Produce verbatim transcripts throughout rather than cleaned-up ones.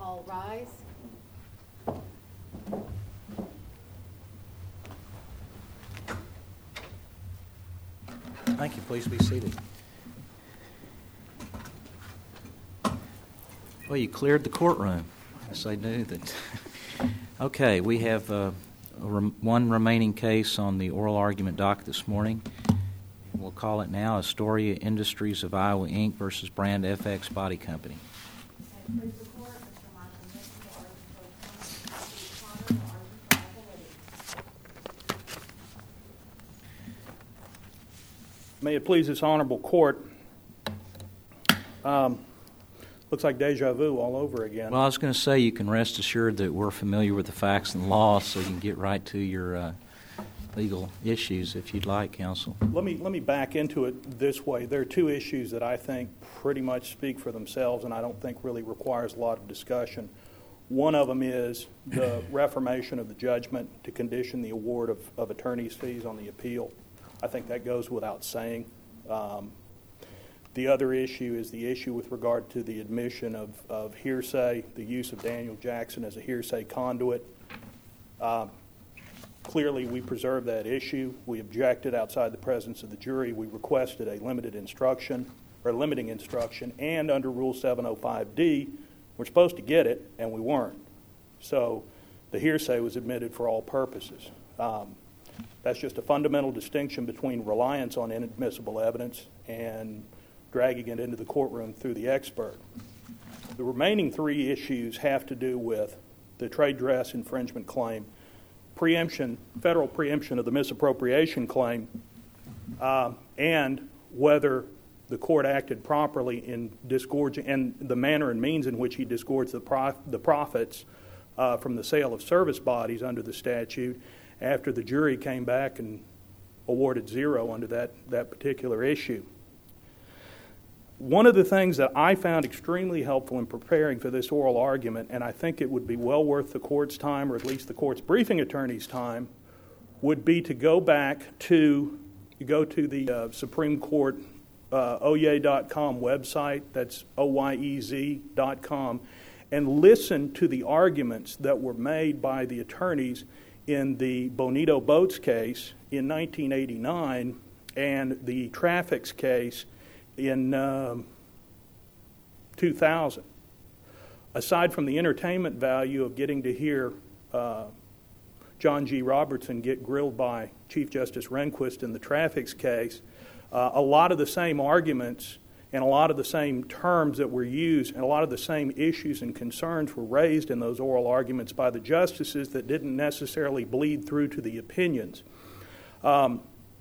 All rise. Thank you. Please be seated. Well, you cleared the courtroom. Yes, they knew that. Okay, we have uh, rem- one remaining case on the oral argument docket this morning. We'll call it now Astoria Industries of Iowa, Incorporated versus Brand F X Body Company. May it please this honorable court, um, looks like deja vu all over again. Well, I was going to say you can rest assured that we're familiar with the facts and law, so you can get right to your uh, legal issues if you'd like, counsel. Let me let me back into it this way. There are two issues that I think pretty much speak for themselves and I don't think really requires a lot of discussion. One of them is the reformation of the judgment to condition the award of, of attorney's fees on the appeal. I think that goes without saying. Um, the other issue is the issue with regard to the admission of, of hearsay, the use of Daniel Jackson as a hearsay conduit. Uh, clearly, we preserved that issue. We objected outside the presence of the jury. We requested a limited instruction, or limiting instruction, and under Rule seven oh five D, we're supposed to get it, and we weren't. So the hearsay was admitted for all purposes. Um, That's just a fundamental distinction between reliance on inadmissible evidence and dragging it into the courtroom through the expert. The remaining three issues have to do with the trade dress infringement claim, preemption, federal preemption of the misappropriation claim, uh, and whether the court acted properly in disgorging, and the manner and means in which he disgorged the, prof, the profits uh, from the sale of service bodies under the statute, after the jury came back and awarded zero under that, that particular issue. One of the things that I found extremely helpful in preparing for this oral argument, and I think it would be well worth the court's time, or at least the court's briefing attorney's time, would be to go back to, go to the uh, Supreme Court uh, oyez dot com website, that's O Y E Z dot com, and listen to the arguments that were made by the attorneys in the Bonito Boats case in nineteen eighty-nine and the Traffics case in um, two thousand. Aside from the entertainment value of getting to hear uh, John G. Robertson get grilled by Chief Justice Rehnquist in the Traffics case, uh, a lot of the same arguments and a lot of the same terms that were used and a lot of the same issues and concerns were raised in those oral arguments by the justices that didn't necessarily bleed through to the opinions. Um,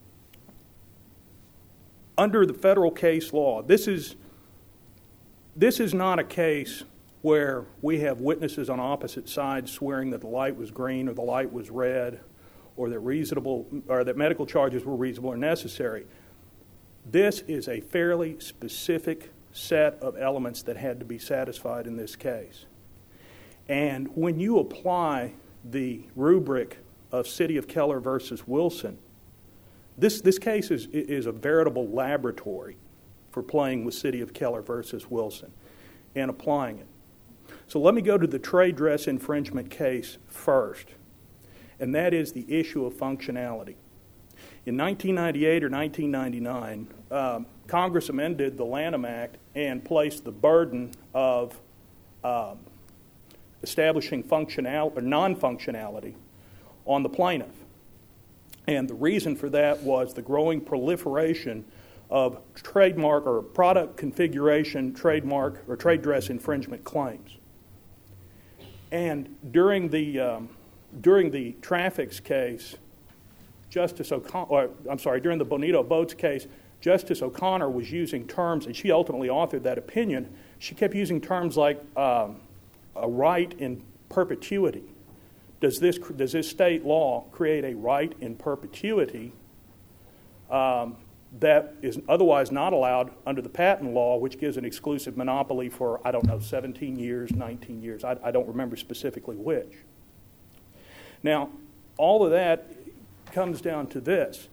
under the federal case law, this is, this is not a case where we have witnesses on opposite sides swearing that the light was green or the light was red or that reasonable or that medical charges were reasonable or necessary. This is a fairly specific set of elements that had to be satisfied in this case. And when you apply the rubric of City of Keller versus Wilson, this, this case is, is a veritable laboratory for playing with City of Keller versus Wilson and applying it. So let me go to the trade dress infringement case first, and that is the issue of functionality. In nineteen ninety-eight or nineteen ninety-nine, um, Congress amended the Lanham Act and placed the burden of um, establishing functionality or non-functionality on the plaintiff. And the reason for that was the growing proliferation of trademark or product configuration trademark or trade dress infringement claims. And during the um, during the Traffics case, Justice O'Connor, or, I'm sorry, during the Bonito Boats case, Justice O'Connor was using terms, and she ultimately authored that opinion. She kept using terms like um, a right in perpetuity. Does this does this state law create a right in perpetuity um, that is otherwise not allowed under the patent law, which gives an exclusive monopoly for, I don't know, seventeen years, nineteen years. I, I don't remember specifically which. Now, all of that comes down to this.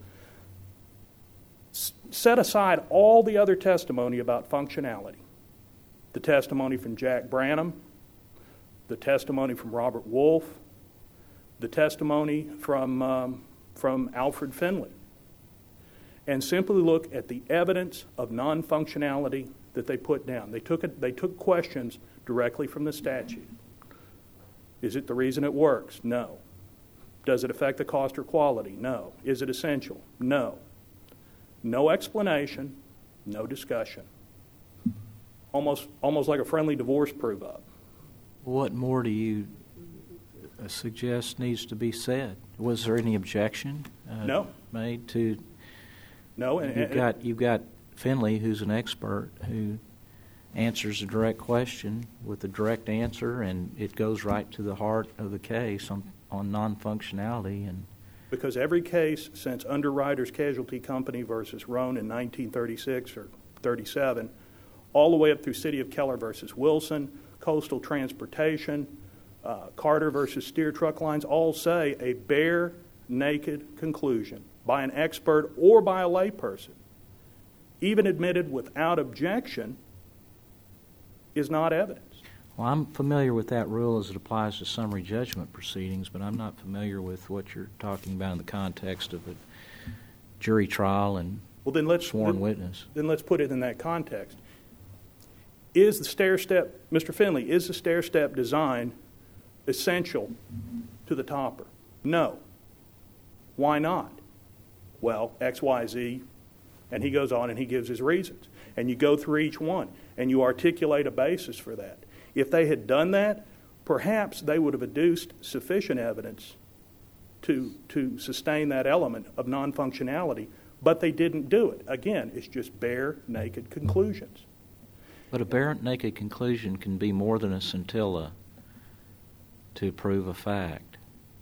S- set aside all the other testimony about functionality. The testimony from Jack Branham, the testimony from Robert Wolf, the testimony from, um, from Alfred Finley, and simply look at the evidence of non-functionality that they put down. They took, it, they took questions directly from the statute. Is it the reason it works? No. Does it affect the cost or quality? No. Is it essential? No. No explanation, no discussion. Almost, almost like a friendly divorce prove-up. What more do you uh, suggest needs to be said? Was there any objection uh, no. made to? No. And, you've and, got you've got Finley, who's an expert, who answers a direct question with a direct answer, and it goes right to the heart of the case on on non-functionality. And because every case since Underwriters Casualty Company versus Roan in nineteen thirty-six or thirty-seven, all the way up through City of Keller versus Wilson, Coastal Transportation, uh, Carter versus Steer Truck Lines, all say a bare, naked conclusion by an expert or by a layperson, even admitted without objection, is not evidence. Well, I'm familiar with that rule as it applies to summary judgment proceedings, but I'm not familiar with what you're talking about in the context of a jury trial and well, then let's, sworn then, witness. Then let's put it in that context. Is the stair step, Mister Finley, is the stair step design essential to the topper? No. Why not? Well, X, Y, Z, and he goes on and he gives his reasons. And you go through each one and you articulate a basis for that. If they had done that, perhaps they would have adduced sufficient evidence to, to sustain that element of non-functionality, but they didn't do it. Again, it's just bare, naked conclusions. But a bare, naked conclusion can be more than a scintilla to prove a fact.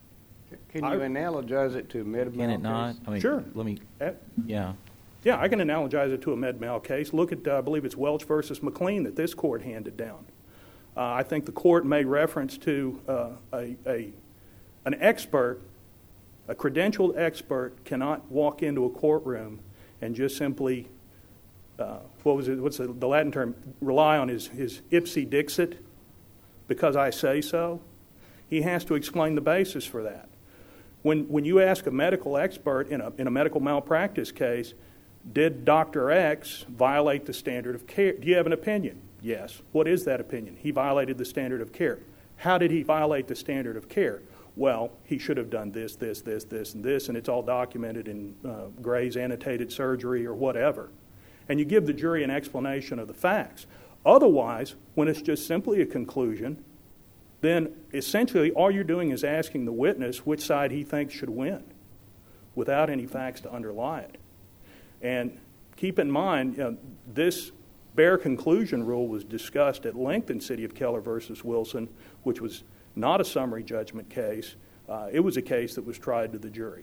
Can you I, analogize it to a med mal Can it not? case? I mean, sure. Let me. Uh, yeah. Yeah, I can analogize it to a med mal case. Look at, uh, I believe it's Welch versus McLean that this court handed down. Uh, I think the court made reference to uh, a, a an expert, a credentialed expert, cannot walk into a courtroom and just simply, uh, what was it? What's the, the Latin term? Rely on his his ipse dixit, because I say so. He has to explain the basis for that. When when you ask a medical expert in a in a medical malpractice case, did Doctor X violate the standard of care? Do you have an opinion? Yes. What is that opinion? He violated the standard of care. How did he violate the standard of care? Well, he should have done this, this, this, this, and this, and it's all documented in uh, Gray's annotated surgery or whatever. And you give the jury an explanation of the facts. Otherwise, when it's just simply a conclusion, then essentially all you're doing is asking the witness which side he thinks should win without any facts to underlie it. And keep in mind, you know, this bare conclusion rule was discussed at length in City of Keller versus Wilson, which was not a summary judgment case. Uh, it was a case that was tried to the jury.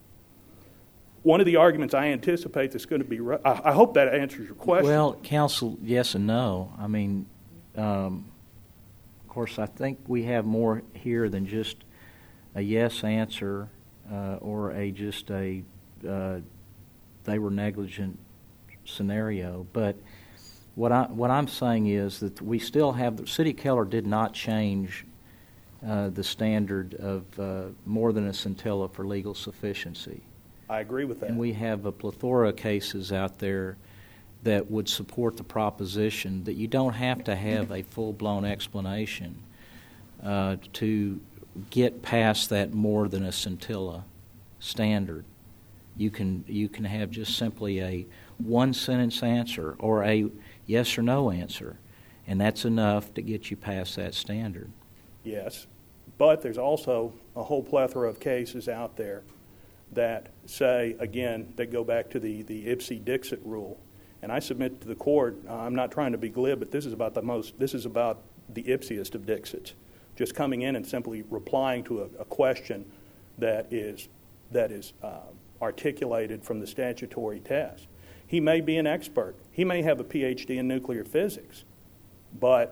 One of the arguments I anticipate that's going to be, re- I, I hope that answers your question. Well, counsel, yes and no. I mean, um, of course, I think we have more here than just a yes answer uh, or a just a uh, they were negligent scenario, but What, I, what I'm saying is that we still have, the City of Keller did not change uh, the standard of uh, more than a scintilla for legal sufficiency. I agree with that. And we have a plethora of cases out there that would support the proposition that you don't have to have a full-blown explanation uh, to get past that more than a scintilla standard. You can, you can have just simply a one-sentence answer or a yes or no answer, and that's enough to get you past that standard. Yes, but there's also a whole plethora of cases out there that say, again, that go back to the, the ipse dixit rule. And I submit to the court, uh, I'm not trying to be glib, but this is about the most, this is about the ipsiest of dixits, just coming in and simply replying to a, a question that is, that is uh, articulated from the statutory test. He may be an expert. He may have a P H D in nuclear physics, but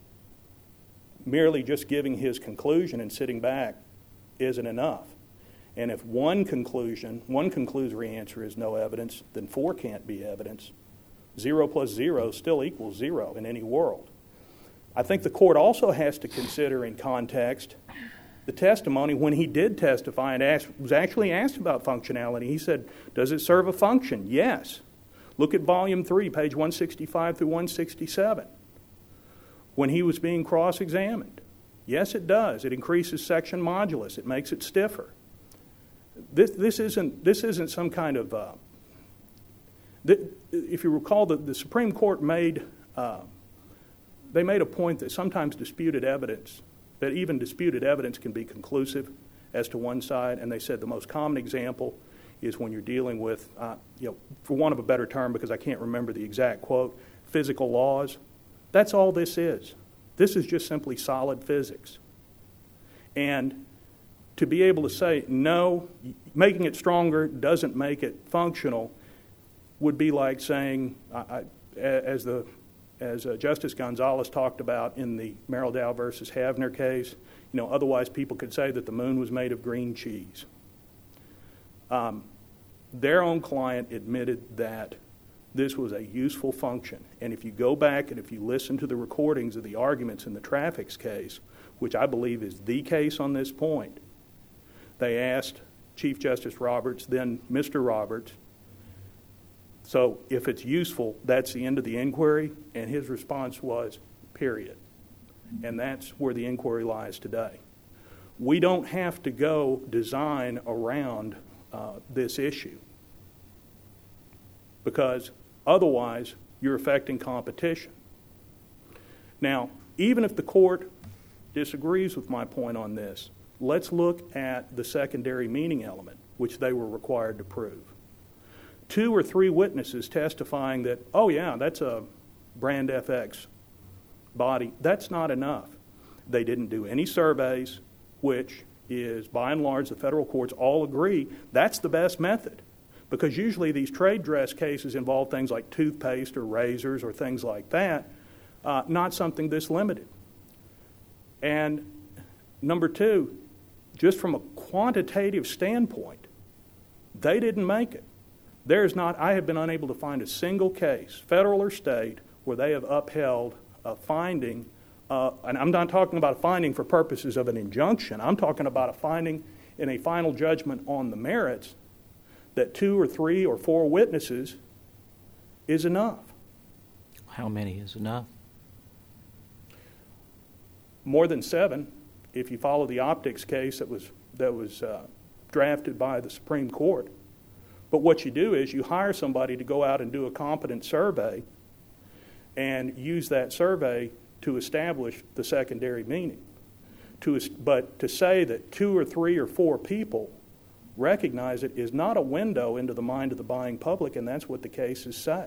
merely just giving his conclusion and sitting back isn't enough. And if one conclusion, one conclusory answer is no evidence, then four can't be evidence. Zero plus zero still equals zero in any world. I think the court also has to consider in context the testimony when he did testify and asked, was actually asked about functionality. He said, does it serve a function? Yes. Look at volume three, page one sixty-five through one sixty-seven. When he was being cross-examined, yes, it does. It increases section modulus. It makes it stiffer. This, this, isn't, this isn't some kind of... Uh, th- if you recall, the, the Supreme Court made... Uh, they made a point that sometimes disputed evidence, that even disputed evidence can be conclusive as to one side, and they said the most common example is when you're dealing with, uh, you know, for want of a better term, because I can't remember the exact quote, physical laws. That's all this is. This is just simply solid physics. And to be able to say, no, making it stronger doesn't make it functional would be like saying, I, I, as the as uh, Justice Gonzalez talked about in the Merrill Dow versus Havner case, you know, otherwise people could say that the moon was made of green cheese. Um, their own client admitted that this was a useful function. And if you go back and if you listen to the recordings of the arguments in the Traffics case, which I believe is the case on this point, they asked Chief Justice Roberts, then Mister Roberts, so if it's useful, that's the end of the inquiry, and his response was, period. And that's where the inquiry lies today. We don't have to go design around uh, this issue, because otherwise you're affecting competition. Now, even if the court disagrees with my point on this, let's look at the secondary meaning element, which they were required to prove. Two or three witnesses testifying that, oh yeah, that's a Brand F X body, that's not enough. They didn't do any surveys, which is, by and large, the federal courts all agree that's the best method. Because usually these trade dress cases involve things like toothpaste or razors or things like that, uh, not something this limited. And number two, just from a quantitative standpoint, they didn't make it. There's not, I have been unable to find a single case, federal or state, where they have upheld a finding, uh, and I'm not talking about a finding for purposes of an injunction, I'm talking about a finding in a final judgment on the merits that two or three or four witnesses is enough. How many is enough? More than seven, if you follow the optics case that was, that was uh, drafted by the Supreme Court. But what you do is you hire somebody to go out and do a competent survey and use that survey to establish the secondary meaning. To, but to say that two or three or four people recognize it is not a window into the mind of the buying public, and that's what the cases say.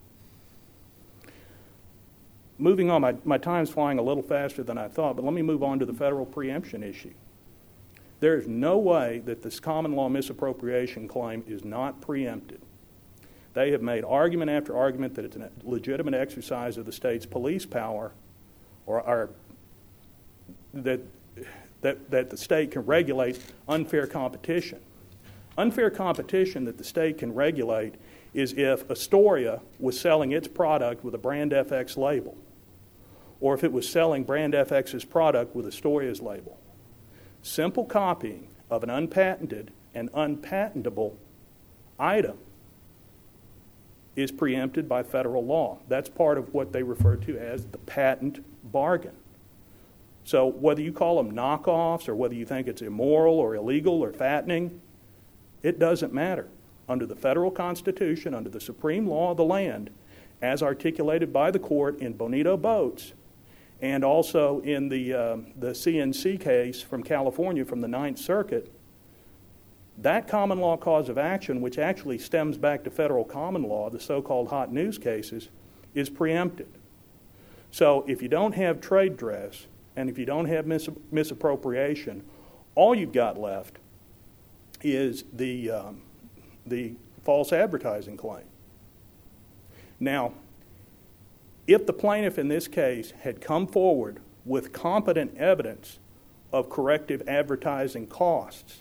Moving on, my, my time's flying a little faster than I thought, but let me move on to the federal preemption issue. There is no way that this common law misappropriation claim is not preempted. They have made argument after argument that it's a legitimate exercise of the state's police power, or, or that, that, that the state can regulate unfair competition. Unfair competition that the state can regulate is if Astoria was selling its product with a Brand F X label, or if it was selling Brand F X's product with Astoria's label. Simple copying of an unpatented and unpatentable item is preempted by federal law. That's part of what they refer to as the patent bargain. So whether you call them knockoffs or whether you think it's immoral or illegal or fattening, it doesn't matter. Under the federal Constitution, under the supreme law of the land, as articulated by the court in Bonito Boats, and also in the, uh, the C N C case from California from the Ninth Circuit, that common law cause of action, which actually stems back to federal common law, the so-called hot news cases, is preempted. So if you don't have trade dress and if you don't have mis- misappropriation, all you've got left is the, um, the false advertising claim. Now, if the plaintiff in this case had come forward with competent evidence of corrective advertising costs,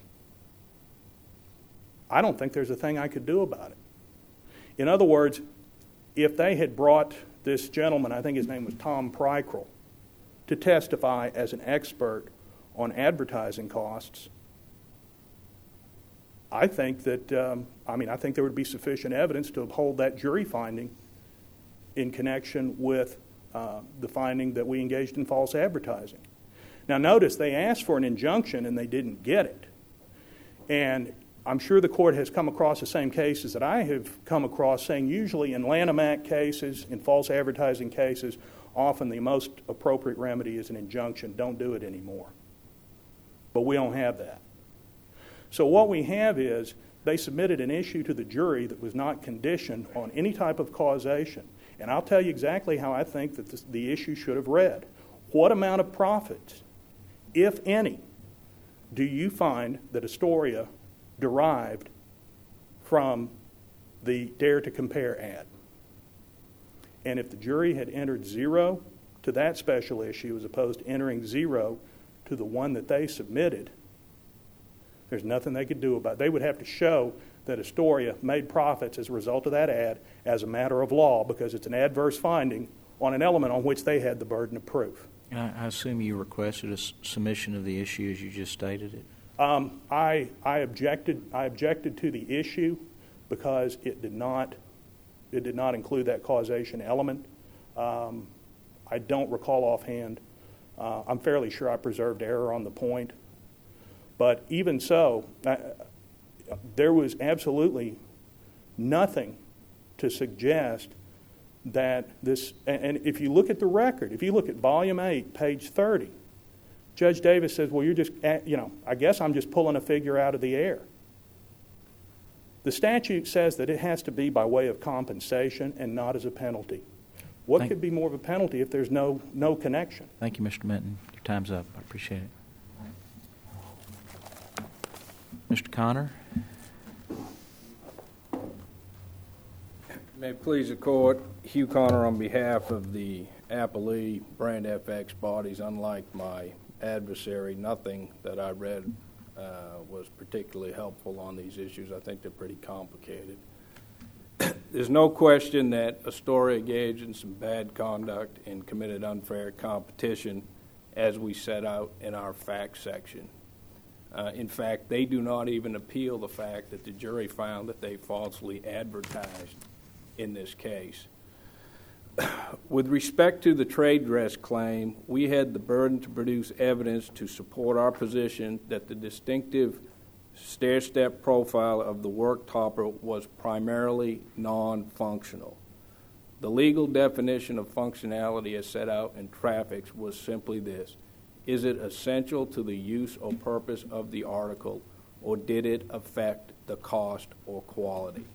I don't think there's a thing I could do about it. In other words, if they had brought this gentleman, I think his name was Tom Prykrell, to testify as an expert on advertising costs, I think that, um, I mean, I think there would be sufficient evidence to uphold that jury finding in connection with uh, the finding that we engaged in false advertising. Now, notice they asked for an injunction and they didn't get it. And I'm sure the court has come across the same cases that I have come across, saying usually in Lanham Act cases, in false advertising cases, often the most appropriate remedy is an injunction. Don't do it anymore. But we don't have that. So what we have is they submitted an issue to the jury that was not conditioned on any type of causation. And I'll tell you exactly how I think that this, the issue should have read. What amount of profits, if any, do you find that Astoria derived from the Dare to Compare ad? And if the jury had entered zero to that special issue as opposed to entering zero to the one that they submitted, there's nothing they could do about it. They would have to show that Astoria made profits as a result of that ad as a matter of law, because it's an adverse finding on an element on which they had the burden of proof. I, I assume you requested a s- submission of the issue as you just stated it? Um, I, I objected. I objected to the issue because it did not, it did not include that causation element. Um, I don't recall offhand. Uh, I'm fairly sure I preserved error on the point. But even so, I, there was absolutely nothing to suggest that this, and, and if you look at the record, if you look at volume eight, page thirty, Judge Davis says, well, you're just, you know, I guess I'm just pulling a figure out of the air. The statute says that it has to be by way of compensation and not as a penalty. What Thank could be more of a penalty if there's no, no connection? Thank you, Mister Minton. Your time's up. I appreciate it. Mister Connor? May it please the court, Hugh Connor on behalf of the Applee Brand F X bodies. Unlike my adversary, nothing that I read uh, was particularly helpful on these issues. I think they're pretty complicated. There's no question that Astoria engaged in some bad conduct and committed unfair competition, as we set out in our facts section. Uh, in fact, they do not even appeal the fact that the jury found that they falsely advertised in this case. With respect to the trade dress claim, we had the burden to produce evidence to support our position that the distinctive stair-step profile of the work topper was primarily non-functional. The legal definition of functionality as set out in Traffics was simply this: is it essential to the use or purpose of the article, or did it affect the cost or quality?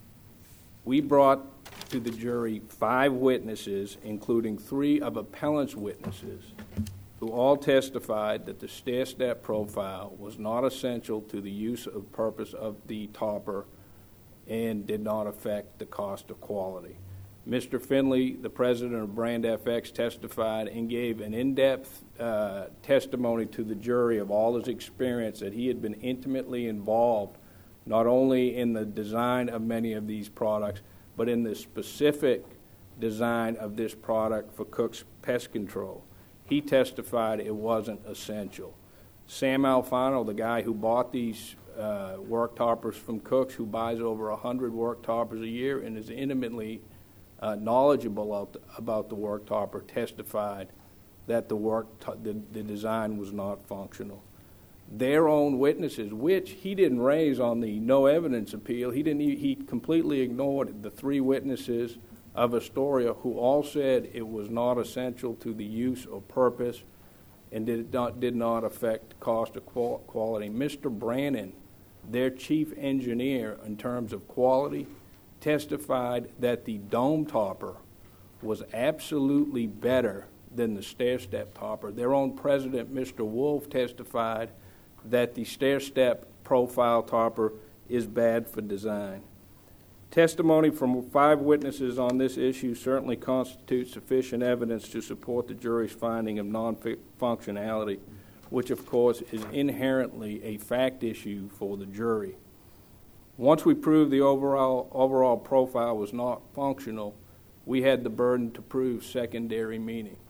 We brought to the jury five witnesses, including three of appellant's witnesses, who all testified that the stair-step profile was not essential to the use or purpose of the topper and did not affect the cost or quality. Mister Finley, the president of Brand F X, testified and gave an in-depth uh, testimony to the jury of all his experience, that he had been intimately involved not only in the design of many of these products, but in the specific design of this product for Cook's Pest Control. He testified it wasn't essential. Sam Alfano, the guy who bought these uh, work toppers from Cook's, who buys over one hundred work toppers a year and is intimately uh, knowledgeable about the, about the work topper, testified that the work to- the, the design was not functional. Their own witnesses, which he didn't raise on the no evidence appeal, he didn't. He completely ignored the three witnesses of Astoria who all said it was not essential to the use or purpose, and did not did not affect cost or quality. Mister Brannon, their chief engineer in terms of quality, testified that the dome topper was absolutely better than the stair-step topper. Their own president, Mister Wolf, testified that the stair-step profile topper is bad for design. Testimony from five witnesses on this issue certainly constitutes sufficient evidence to support the jury's finding of non-functionality, which of course is inherently a fact issue for the jury. Once we proved the overall overall profile was not functional, we had the burden to prove secondary meaning.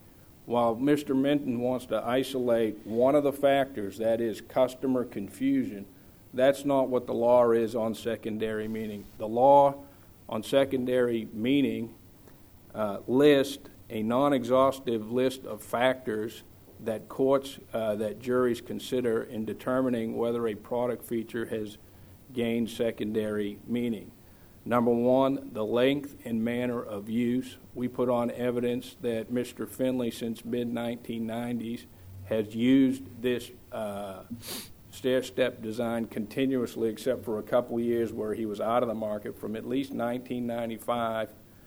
while Mister Minton wants to isolate one of the factors, that is customer confusion, that's not what the law is on secondary meaning. The law on secondary meaning uh, lists a non-exhaustive list of factors that courts, uh, that juries consider in determining whether a product feature has gained secondary meaning. Number one, the length and manner of use. We put on evidence that Mister Finley, since mid nineteen nineties, has used this uh, stair-step design continuously, except for a couple of years where he was out of the market, from at least nineteen ninety-five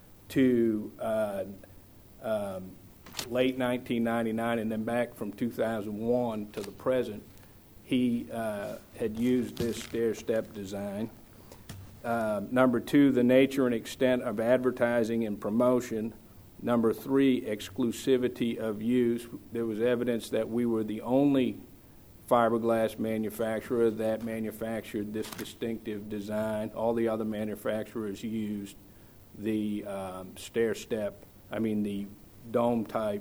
to uh, um, late nineteen ninety-nine, and then back from two thousand one to the present. He uh, had used this stair-step design. Uh, number two, the nature and extent of advertising and promotion. Number three, exclusivity of use. There was evidence that we were the only fiberglass manufacturer that manufactured this distinctive design. All the other manufacturers used the um, stair-step, I mean the dome-type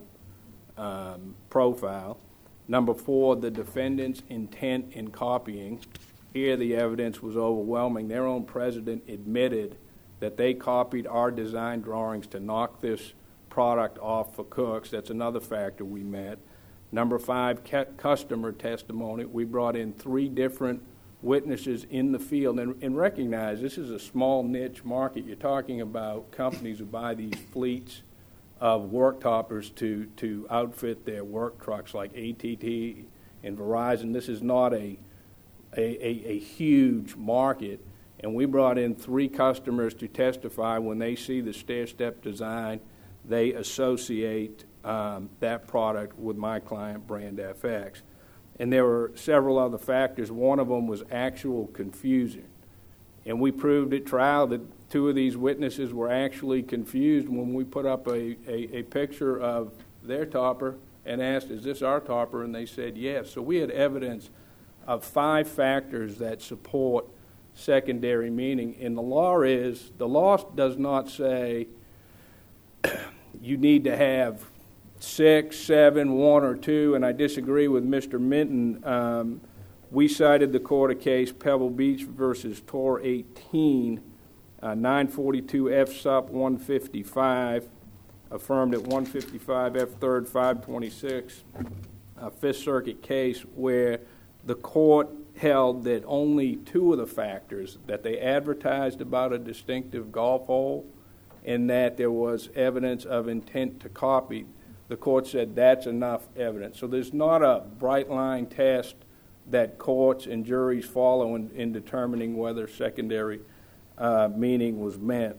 um, profile. Number four, the defendant's intent in copying. Here the evidence was overwhelming. Their own president admitted that they copied our design drawings to knock this product off for Cooks. That's another factor we met. Number five, ca- customer testimony. We brought in three different witnesses in the field, and, and recognize this is a small niche market. You're talking about companies who buy these fleets of work toppers to, to outfit their work trucks, like A T T and Verizon. This is not a A, a, a huge market, and we brought in three customers to testify. When they see the stair-step design, they associate um, that product with my client, Brand F X. And there were several other factors. One of them was actual confusion, and we proved at trial that two of these witnesses were actually confused when we put up a, a, a picture of their topper and asked, is this our topper? And they said yes. So we had evidence of five factors that support secondary meaning. And the law is, the law does not say you need to have six, seven, one, or two, and I disagree with Mister Minton. Um, we cited the court a case, Pebble Beach versus Tor eighteen, uh, nine forty-two F Sup one fifty-five, affirmed at one fifty-five F third five twenty-six, a Fifth Circuit case where the court held that only two of the factors, that they advertised about a distinctive golf hole and that there was evidence of intent to copy, the court said that's enough evidence. So there's not a bright line test that courts and juries follow in, in determining whether secondary uh, meaning was meant.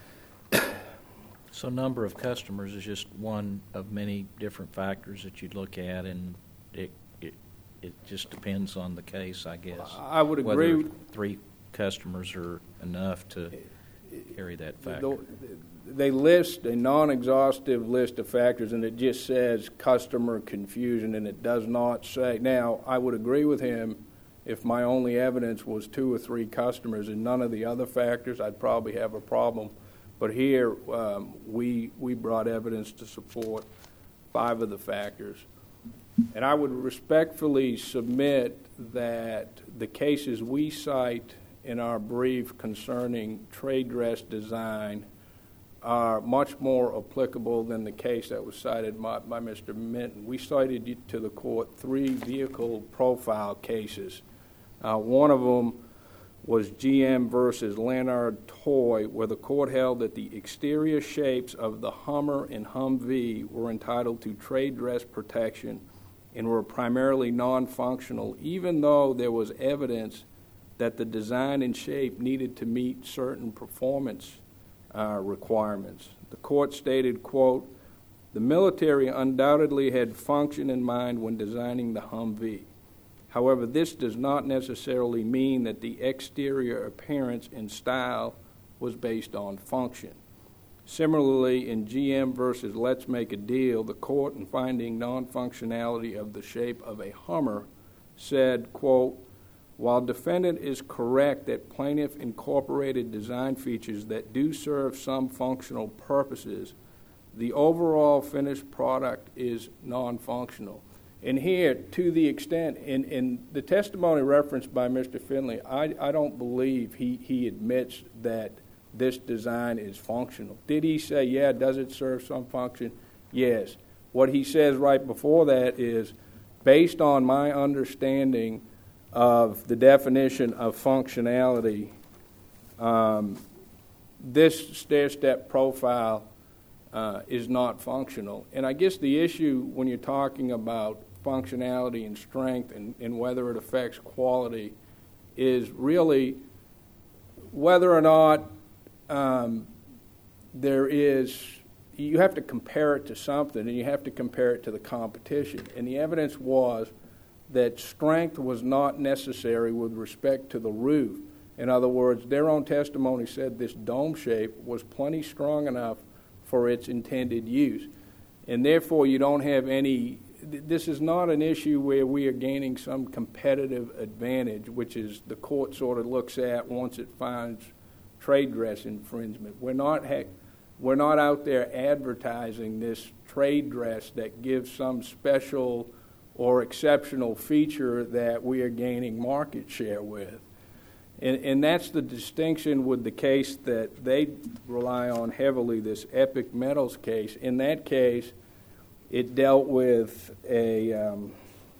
So number of customers is just one of many different factors that you'd look at, and it it, it just depends on the case, I guess. I would agree. Whether three customers are enough to carry that factor. They list a non-exhaustive list of factors, and it just says customer confusion, and it does not say. Now, I would agree with him if my only evidence was two or three customers and none of the other factors, I'd probably have a problem. But here, um, we we brought evidence to support five of the factors. And I would respectfully submit that the cases we cite in our brief concerning trade dress design are much more applicable than the case that was cited by, by Mister Minton. We cited to the court three vehicle profile cases. Uh, one of them was G M versus Leonard Toy, where the court held that the exterior shapes of the Hummer and Humvee were entitled to trade dress protection and were primarily non-functional, even though there was evidence that the design and shape needed to meet certain performance uh, requirements. The court stated, quote, "The military undoubtedly had function in mind when designing the Humvee. However, this does not necessarily mean that the exterior appearance and style was based on function." Similarly, in G M versus Let's Make a Deal, the court, in finding non-functionality of the shape of a Hummer, said, quote, "While defendant is correct that plaintiff incorporated design features that do serve some functional purposes, the overall finished product is non-functional. And here, to the extent, in, in the testimony referenced by Mister Finley, I, I don't believe he, he admits that this design is functional. Did he say, yeah, does it serve some function? Yes. What he says right before that is, based on my understanding of the definition of functionality, um, this stair-step profile uh, is not functional. And I guess the issue when you're talking about functionality and strength and, and whether it affects quality is really whether or not um, there is, you have to compare it to something, and you have to compare it to the competition. And the evidence was that strength was not necessary with respect to the roof. In other words, their own testimony said this dome shape was plenty strong enough for its intended use. And therefore, you don't have any, this is not an issue where we are gaining some competitive advantage, which is the court sort of looks at once it finds trade dress infringement. We're not, heck, we're not out there advertising this trade dress that gives some special or exceptional feature that we are gaining market share with. And, and that's the distinction with the case that they rely on heavily, this Epic Metals case. In that case, it dealt with a, um,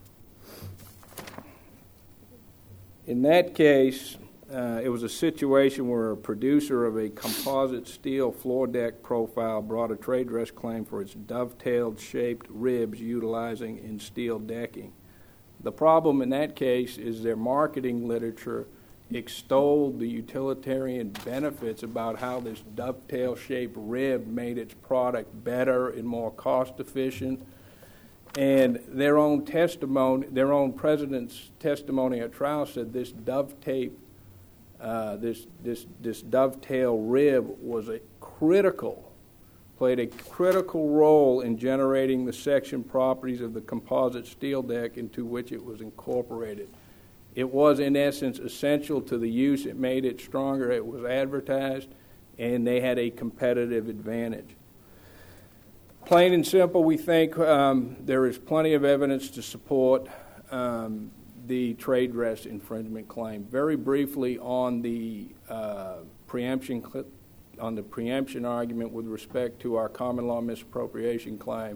in that case, uh, it was a situation where a producer of a composite steel floor deck profile brought a trade dress claim for its dovetailed shaped ribs utilizing in steel decking. The problem in that case is their marketing literature extolled the utilitarian benefits about how this dovetail-shaped rib made its product better and more cost-efficient. And their own testimony, their own president's testimony at trial said this dovetail, uh, this this this dovetail rib was a critical, played a critical role in generating the section properties of the composite steel deck into which it was incorporated. It was, in essence, essential to the use. It made it stronger. It was advertised, and they had a competitive advantage. Plain and simple, we think um, there is plenty of evidence to support um, the trade dress infringement claim. Very briefly on the uh, preemption cl- on the preemption argument with respect to our common law misappropriation claim.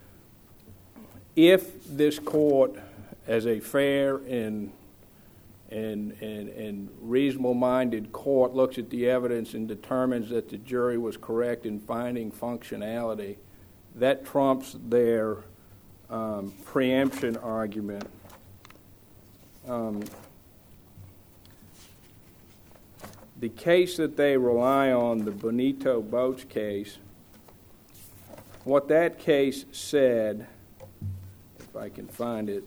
If this court, as a fair and And, and, and reasonable-minded court looks at the evidence and determines that the jury was correct in finding functionality, that trumps their um, preemption argument. Um, the case that they rely on, the Bonito Boats case, what that case said, if I can find it,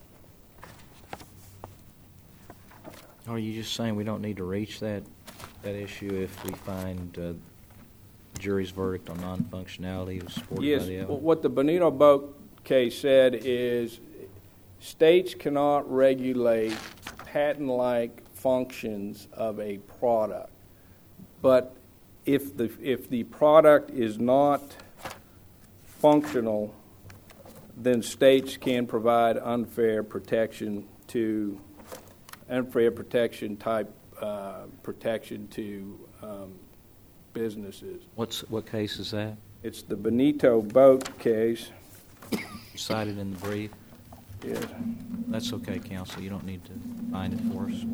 Are you just saying we don't need to reach that that issue if we find uh, jury's verdict on non-functionality was supported yes, by the evidence? Yes, what the Bonito Boat case said is states cannot regulate patent-like functions of a product. But if the if the product is not functional, then states can provide unfair protection to unfair protection type uh, protection to um, businesses. What's what case is that? It's the Bonito Boat case. Cited in the brief. Yes. That's okay, counsel. You don't need to find it for us.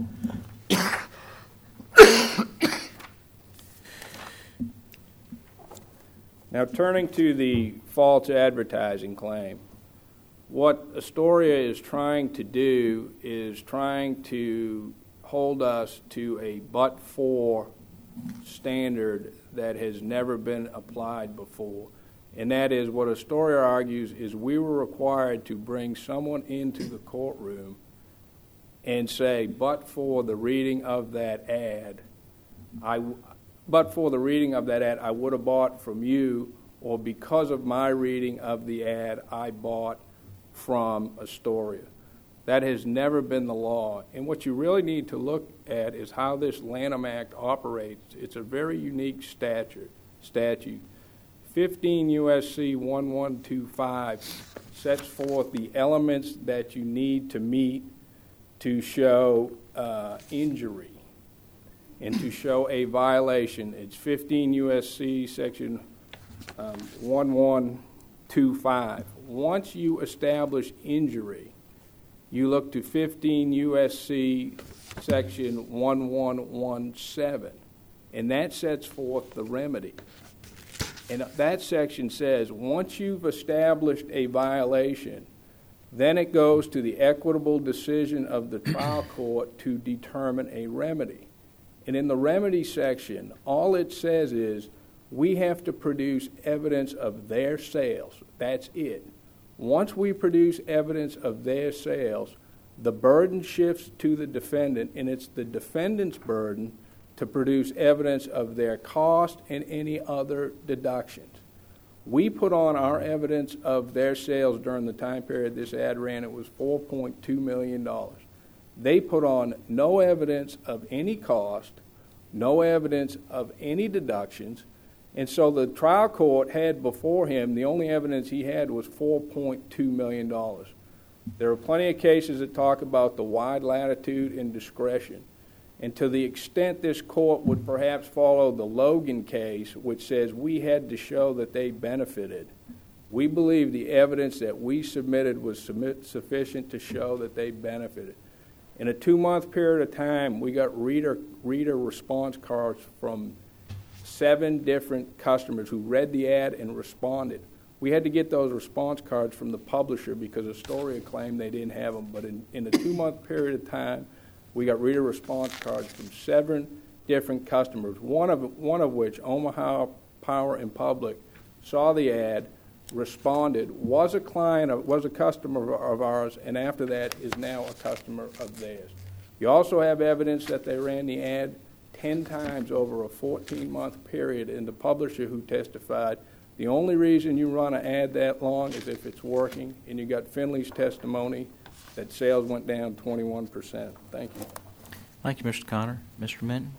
Now, turning to the false advertising claim, what Astoria is trying to do is trying to hold us to a but-for standard that has never been applied before. And that is what Astoria argues is we were required to bring someone into the courtroom and say, but for the reading of that ad, I, but for the reading of that ad, I would have bought from you, or because of my reading of the ad, I bought from Astoria. That has never been the law. And what you really need to look at is how this Lanham Act operates. It's a very unique statute. statute. fifteen U S C eleven twenty-five sets forth the elements that you need to meet to show uh, injury and to show a violation. It's fifteen U S C section um, eleven twenty-five. Once you establish injury, you look to fifteen U S C section eleven seventeen, and that sets forth the remedy. And that section says once you've established a violation, then it goes to the equitable decision of the trial court to determine a remedy. And in the remedy section, all it says is we have to produce evidence of their sales. That's it. Once we produce evidence of their sales, the burden shifts to the defendant, and it's the defendant's burden to produce evidence of their cost and any other deductions. We put on our evidence of their sales during the time period this ad ran. It was four point two million dollars. They put on no evidence of any cost, no evidence of any deductions, and so the trial court had before him, the only evidence he had was four point two million dollars. There are plenty of cases that talk about the wide latitude and discretion. And to the extent this court would perhaps follow the Logan case, which says we had to show that they benefited, we believe the evidence that we submitted was submit sufficient to show that they benefited. In a two-month period of time, we got reader, reader response cards from seven different customers who read the ad and responded. We had to get those response cards from the publisher because Astoria claimed they didn't have them. But in, in a two-month period of time, we got reader response cards from seven different customers, one of, one of which, Omaha Power and Public, saw the ad, responded, was a client, of, was a customer of ours, and after that is now a customer of theirs. You also have evidence that they ran the ad ten times over a fourteen-month period, and the publisher who testified, the only reason you run an ad that long is if it's working, and you got Finley's testimony that sales went down twenty-one percent. Thank you. Thank you, Mister Connor. Mister Minton?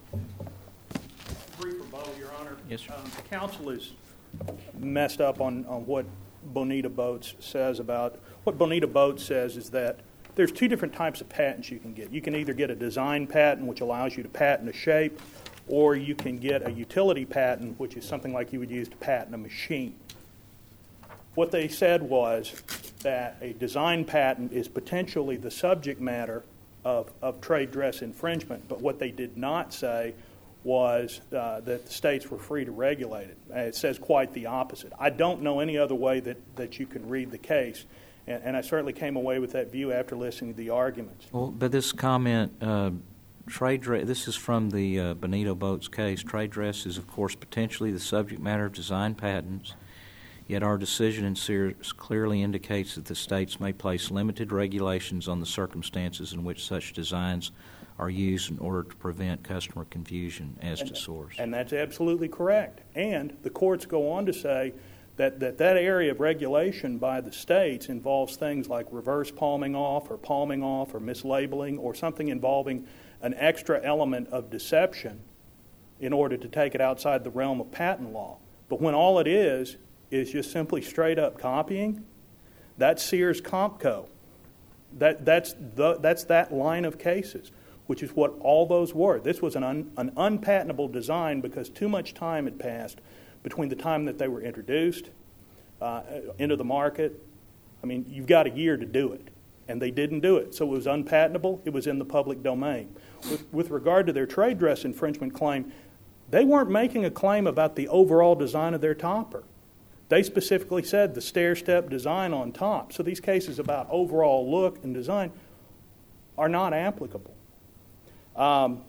Brief rebuttal, Your Honor. Yes, sir. Um, the counsel is messed up on, on what Bonita Boats says about, what Bonita Boats says is that there's two different types of patents you can get. You can either get a design patent, which allows you to patent a shape, or you can get a utility patent, which is something like you would use to patent a machine. What they said was that a design patent is potentially the subject matter of, of trade dress infringement, but what they did not say was uh, that the states were free to regulate it. Uh, it says quite the opposite. I don't know any other way that, that you can read the case, and, and I certainly came away with that view after listening to the arguments. Well, but this comment, uh, trade dress, this is from the uh, Bonita Boats case. Trade dress is, of course, potentially the subject matter of design patents, yet our decision in Sears clearly indicates that the states may place limited regulations on the circumstances in which such designs are used in order to prevent customer confusion as and, to source. And that's absolutely correct. And the courts go on to say that, that that area of regulation by the states involves things like reverse palming off or palming off or mislabeling or something involving an extra element of deception in order to take it outside the realm of patent law. But when all it is is just simply straight-up copying, that's Sears Compco. That, that's, the, that's that line of cases, which is what all those were. This was an, un, an unpatentable design because too much time had passed between the time that they were introduced uh, into the market. I mean, you've got a year to do it, and they didn't do it. So it was unpatentable. It was in the public domain. With, with regard to their trade dress infringement claim, they weren't making a claim about the overall design of their topper. They specifically said the stair-step design on top. So these cases about overall look and design are not applicable. Um,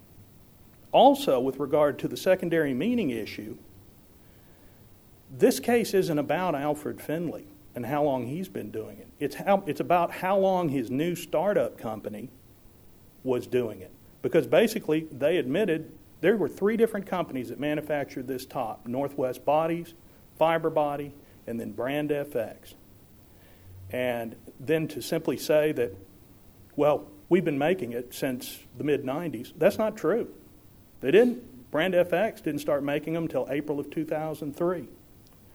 also, with regard to the secondary meaning issue, this case isn't about Alfred Finley and how long he's been doing it. It's, how, it's about how long his new startup company was doing it. Because basically, they admitted there were three different companies that manufactured this top: Northwest Bodies, Fiber Body, and then Brand F X. And then to simply say that, well, we've been making it since the mid nineties, that's not true. They didn't. Brand F X didn't start making them until April of two thousand three.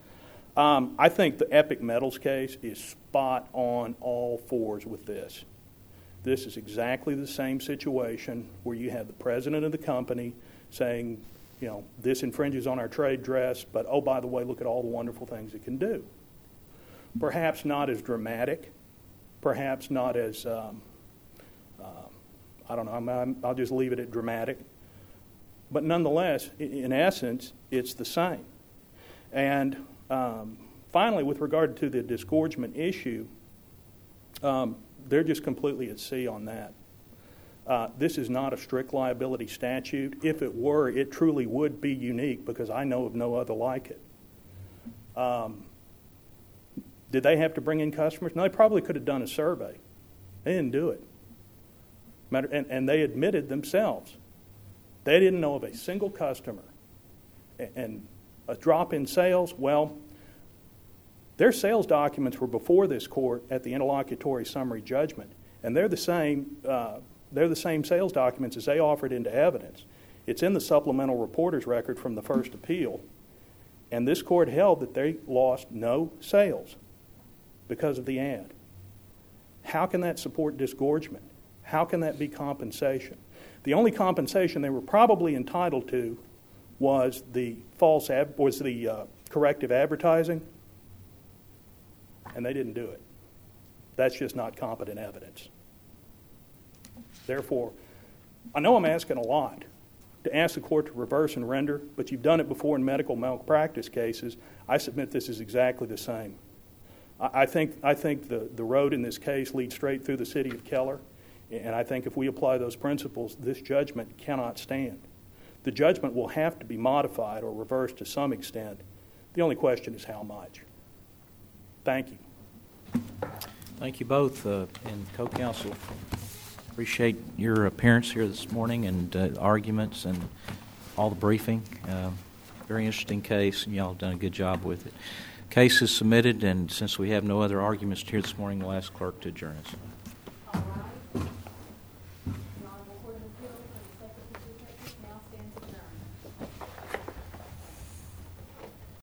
Um, I think the Epic Metals case is spot on all fours with this. This is exactly the same situation where you have the president of the company saying, you know, this infringes on our trade dress, but oh, by the way, look at all the wonderful things it can do. Perhaps not as dramatic, perhaps not as, um, uh, I don't know, I'm, I'm, I'll just leave it at dramatic. But nonetheless, in essence, it's the same. And um, finally, with regard to the disgorgement issue, um, they're just completely at sea on that. Uh, this is not a strict liability statute. If it were, it truly would be unique because I know of no other like it. Um, did they have to bring in customers? No, they probably could have done a survey. They didn't do it. Matter, and, and they admitted themselves. They didn't know of a single customer. And, and a drop in sales, well, their sales documents were before this court at the interlocutory summary judgment, and they're the same. Uh, they're the same sales documents as they offered into evidence. It's in the supplemental reporter's record from the first appeal, and this court held that they lost no sales because of the ad. How can that support disgorgement? How can that be compensation? The only compensation they were probably entitled to was the false ad, was the uh, corrective advertising. And they didn't do it. That's just not competent evidence. Therefore, I know I'm asking a lot to ask the court to reverse and render, but you've done it before in medical malpractice cases. I submit this is exactly the same. I, I think I think the, the road in this case leads straight through the city of Keller, and I think if we apply those principles, this judgment cannot stand. The judgment will have to be modified or reversed to some extent. The only question is how much. Thank you. Thank you both, uh, and co-counsel. Appreciate your appearance here this morning and uh, arguments and all the briefing. Uh, very interesting case, and y'all have done a good job with it. Case is submitted, and since we have no other arguments here this morning, we'll ask clerk to adjourn us.